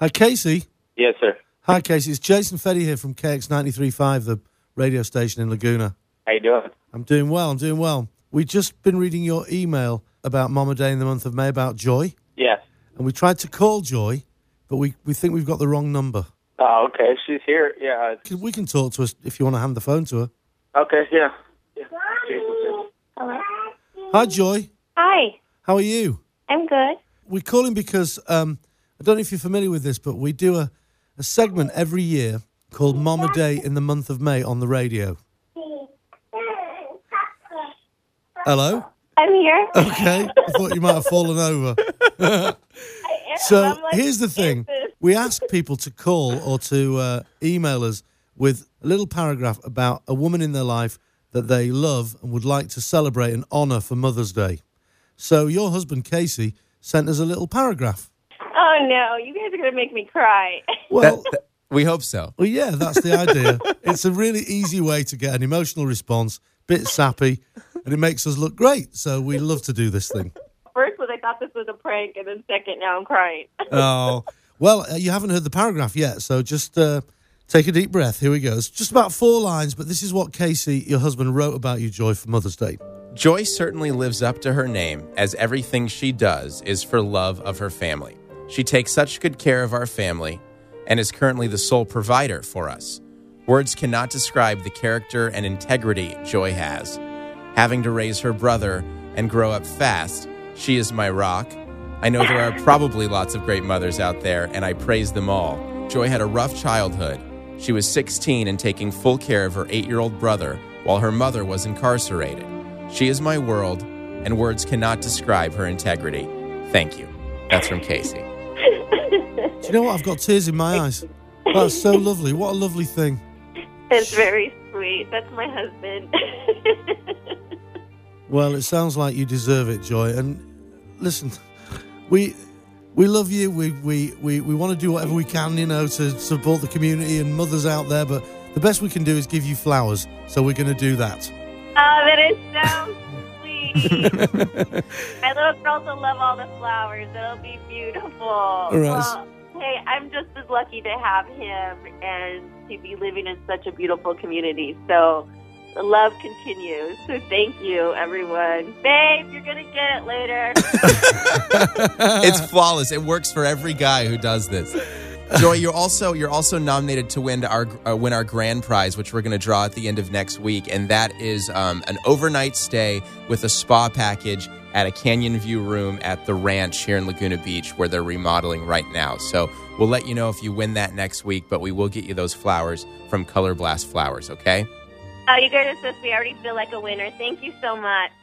Hi, Casey. Yes, sir. Hi, Casey. It's Jason Feddy here from KX93.5, the radio station in Laguna. How you doing? I'm doing well. We've just been reading your email about Mama Day in the month of May about Joy. Yes. And we tried to call Joy, but we think we've got the wrong number. Oh, okay. She's here. Yeah. We can talk to us if you want to hand the phone to her. Okay, yeah. Hello? Hi, Joy. Hi. How are you? I'm good. We're calling because, I don't know if you're familiar with this, but we do a segment every year called Mama Day in the month of May on the radio. Hello? I'm here. Okay. I thought you might have fallen over. So here's the thing. We ask people to call or to email us with a little paragraph about a woman in their life that they love and would like to celebrate and honour for Mother's Day. So your husband, Casey, sent us a little paragraph. Oh, no. You guys are going to make me cry. Well, we hope so. Well, yeah, that's the idea. It's a really easy way to get an emotional response, bit sappy, and it makes us look great. So we love to do this thing. First was I thought this was a prank, and then second, now I'm crying. Oh, well, you haven't heard the paragraph yet, so just take a deep breath. Here we go. It's just about 4 lines, but this is what Casey, your husband, wrote about you, Joy, for Mother's Day. Joy certainly lives up to her name, as everything she does is for love of her family. She takes such good care of our family and is currently the sole provider for us. Words cannot describe the character and integrity Joy has. Having to raise her brother and grow up fast, she is my rock. I know there are probably lots of great mothers out there, and I praise them all. Joy had a rough childhood. She was 16 and taking full care of her 8-year-old brother while her mother was incarcerated. She is my world, and words cannot describe her integrity. Thank you. That's from Casey. Do you know what? I've got tears in my eyes. That's so lovely. What a lovely thing. It's very sweet. That's my husband. Well, it sounds like you deserve it, Joy. And listen, we love you. We want to do whatever we can, to support the community and mothers out there. But the best we can do is give you flowers. So we're going to do that. Oh, that is so sweet. My little girls will love all the flowers. It'll be beautiful. All right. Well, hey, I'm just as lucky to have him and to be living in such a beautiful community. So the love continues. So thank you, everyone. Babe, you're going to get it later. It's flawless. It works for every guy who does this. Joy, you're also nominated to win our grand prize, which we're going to draw at the end of next week, and that is an overnight stay with a spa package at a Canyon View room at the ranch here in Laguna Beach, where they're remodeling right now. So we'll let you know if you win that next week, but we will get you those flowers from Color Blast Flowers, okay? Oh, you guys are so sweet. I already feel like a winner. Thank you so much.